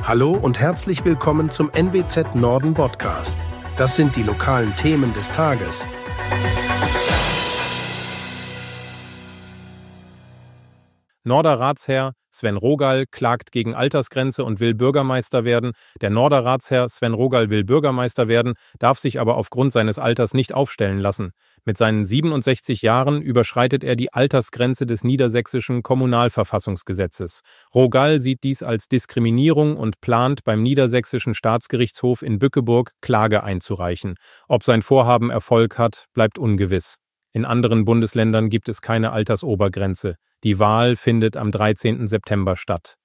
Hallo und herzlich willkommen zum NWZ Norden Podcast. Das sind die lokalen Themen des Tages. Norder Ratsherr Sven Rogall klagt gegen Altersgrenze und will Bürgermeister werden. Der Norder Ratsherr Sven Rogall will Bürgermeister werden, darf sich aber aufgrund seines Alters nicht aufstellen lassen. Mit seinen 67 Jahren überschreitet er die Altersgrenze des niedersächsischen Kommunalverfassungsgesetzes. Rogall sieht dies als Diskriminierung und plant, beim Niedersächsischen Staatsgerichtshof in Bückeburg Klage einzureichen. Ob sein Vorhaben Erfolg hat, bleibt ungewiss. In anderen Bundesländern gibt es keine Altersobergrenze. Die Wahl findet am 13. September statt.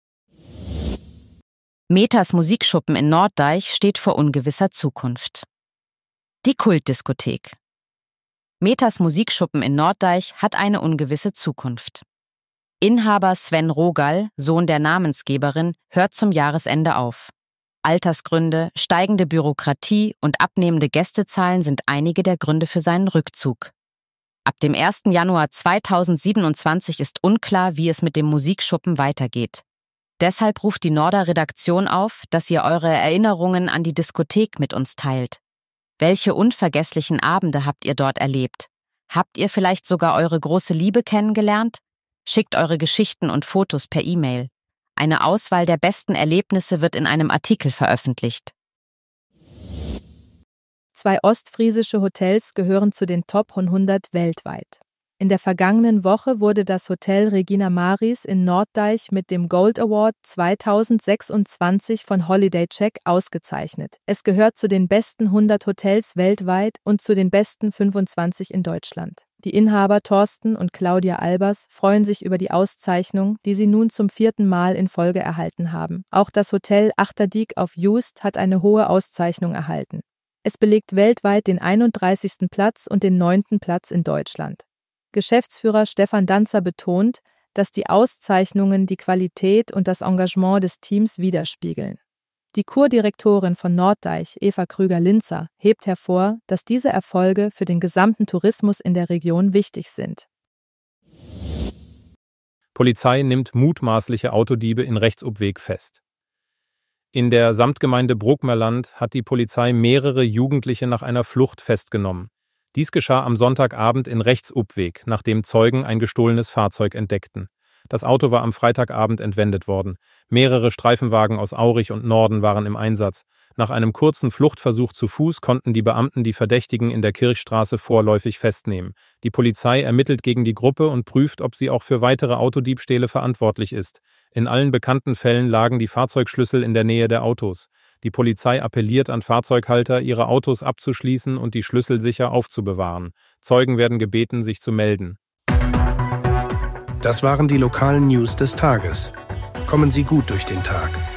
Metas Musikschuppen in Norddeich steht vor ungewisser Zukunft. Die Kultdiskothek. Metas Musikschuppen in Norddeich hat eine ungewisse Zukunft. Inhaber Sven Rogall, Sohn der Namensgeberin, hört zum Jahresende auf. Altersgründe, steigende Bürokratie und abnehmende Gästezahlen sind einige der Gründe für seinen Rückzug. Ab dem 1. Januar 2027 ist unklar, wie es mit dem Musikschuppen weitergeht. Deshalb ruft die Norder Redaktion auf, dass ihr eure Erinnerungen an die Diskothek mit uns teilt. Welche unvergesslichen Abende habt ihr dort erlebt? Habt ihr vielleicht sogar eure große Liebe kennengelernt? Schickt eure Geschichten und Fotos per E-Mail. Eine Auswahl der besten Erlebnisse wird in einem Artikel veröffentlicht. 2 ostfriesische Hotels gehören zu den Top 100 weltweit. In der vergangenen Woche wurde das Hotel Regina Maris in Norddeich mit dem Gold Award 2026 von Holiday Check ausgezeichnet. Es gehört zu den besten 100 Hotels weltweit und zu den besten 25 in Deutschland. Die Inhaber Thorsten und Claudia Albers freuen sich über die Auszeichnung, die sie nun zum 4. Mal in Folge erhalten haben. Auch das Hotel Achterdiek auf Juist hat eine hohe Auszeichnung erhalten. Es belegt weltweit den 31. Platz und den 9. Platz in Deutschland. Geschäftsführer Stefan Danzer betont, dass die Auszeichnungen die Qualität und das Engagement des Teams widerspiegeln. Die Kurdirektorin von Norddeich, Eva Krüger-Linzer, hebt hervor, dass diese Erfolge für den gesamten Tourismus in der Region wichtig sind. Polizei nimmt mutmaßliche Autodiebe in Rechtsobweg fest. In der Samtgemeinde Bruckmerland hat die Polizei mehrere Jugendliche nach einer Flucht festgenommen. Dies geschah am Sonntagabend in Rechtsubweg, nachdem Zeugen ein gestohlenes Fahrzeug entdeckten. Das Auto war am Freitagabend entwendet worden. Mehrere Streifenwagen aus Aurich und Norden waren im Einsatz. Nach einem kurzen Fluchtversuch zu Fuß konnten die Beamten die Verdächtigen in der Kirchstraße vorläufig festnehmen. Die Polizei ermittelt gegen die Gruppe und prüft, ob sie auch für weitere Autodiebstähle verantwortlich ist. In allen bekannten Fällen lagen die Fahrzeugschlüssel in der Nähe der Autos. Die Polizei appelliert an Fahrzeughalter, ihre Autos abzuschließen und die Schlüssel sicher aufzubewahren. Zeugen werden gebeten, sich zu melden. Das waren die lokalen News des Tages. Kommen Sie gut durch den Tag.